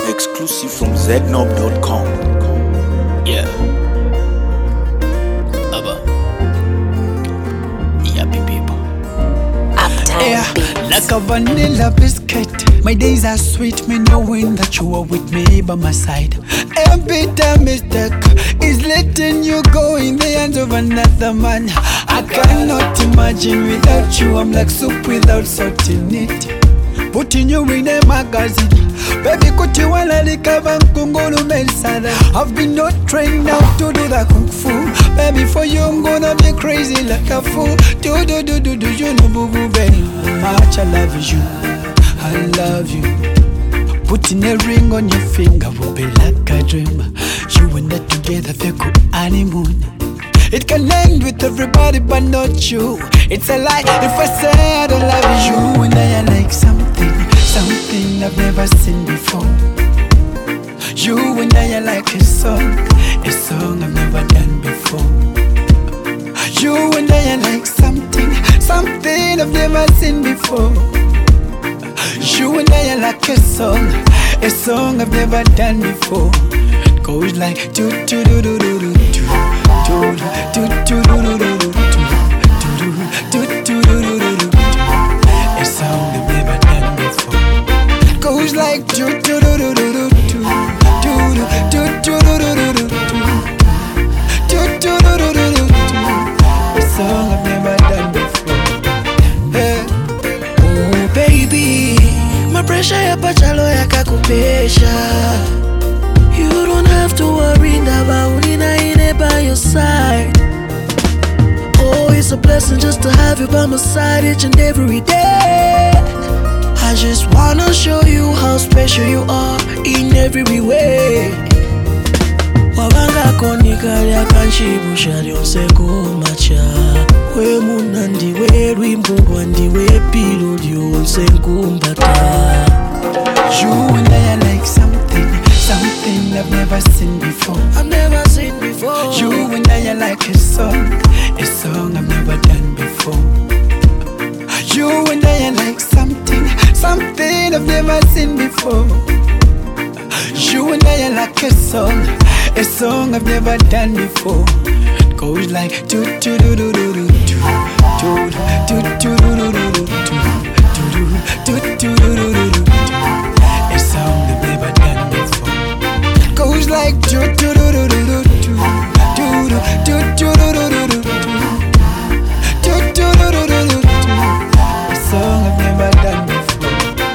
Exclusive from znob.com. Yeah. Abba. Yappy people. Yeah, like a vanilla biscuit. My days are sweet, me knowing that you are with me by my side. Every time mistake is letting you go in the hands of another man. I cannot imagine without you. I'm like soup without salt in it. Putting you in a magazine. Baby, kuti wala likava nkungulu melsada. I've been not trained now to do the kung fu. Baby, for you I'm gonna be crazy like a fool. Do you know boo boo baby? How much I love you, I love you. Putting a ring on your finger will be like a dream. You and I together, they could honeymoon. It can end with everybody but not you. It's a lie if I say I don't love you. And I like something I've never seen before. You and I like a song I've never done before. You and I like something I've never seen before. You and I like a song I've never done before. It goes like do do do do do do do. A song I've never done before. It goes like do do do do do do do do do do do. A song I've never done before. Oh baby, my pressure yapachalo yakakupesha. You don't have to worry about it by your side. Oh, it's a blessing just to have you by my side each and every day. I just wanna show you how special you are in every way. Wabanga konikali kanshibusha lyonse kumacha. We munandi we rwimbo rwandiwe pilo lyonse kumbata. You and I like something I've never seen before. I've never seen before. You and I like a song I've never done before. You and I like something I've never seen before. You and I like a song I've never done before. It goes like do do do do do do do do do do do do. A song I've never done before. It goes like do do do do do do do do do do. A song I've never done before.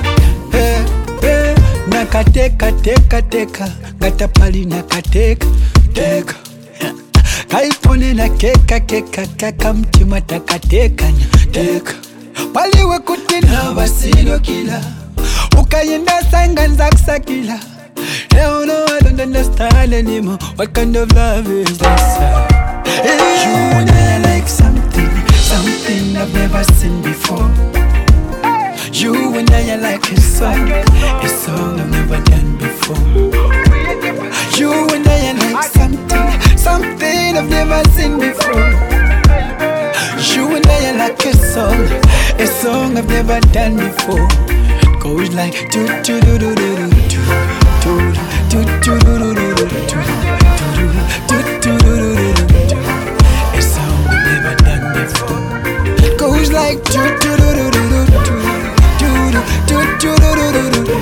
Nakateka teka teka, gatapali nakateka teka. Kaipone na keka keka kaka mtima takateka teka. Paliwe kutina basilo kila. Ukayenda sanga nzaksa kila. Hell no, I don't understand anymore. What kind of love is this? You and I like something I've never seen before. You and I like a song I've never done before. You and I like something I've never seen before. You and I like a song I've never done before. It goes like do do do do do do do do do do do do. A song I've never done before. It goes like do do do do do do do do do do do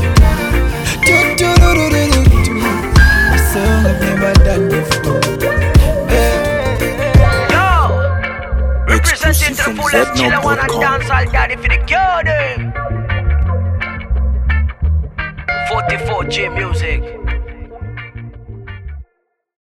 do. A song I've never done before. Yo, representing to the fullest chill, I wanna dance all daddy for the girl them. 44J Music.